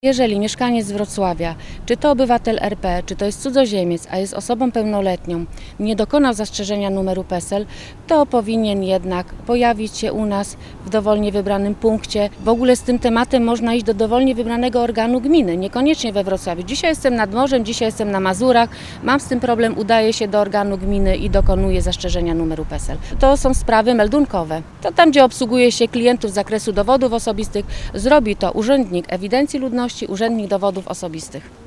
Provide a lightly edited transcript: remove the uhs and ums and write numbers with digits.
Jeżeli mieszkaniec z Wrocławia, czy to obywatel RP, czy to jest cudzoziemiec, a jest osobą pełnoletnią, nie dokonał zastrzeżenia numeru PESEL, to powinien jednak pojawić się u nas w dowolnie wybranym punkcie. W ogóle z tym tematem można iść do dowolnie wybranego organu gminy, niekoniecznie we Wrocławiu. Dzisiaj jestem nad morzem, dzisiaj jestem na Mazurach, mam z tym problem, udaję się do organu gminy i dokonuję zastrzeżenia numeru PESEL. To są sprawy meldunkowe. To tam, gdzie obsługuje się klientów z zakresu dowodów osobistych, zrobi to urzędnik ewidencji ludności, urzędnik dowodów osobistych.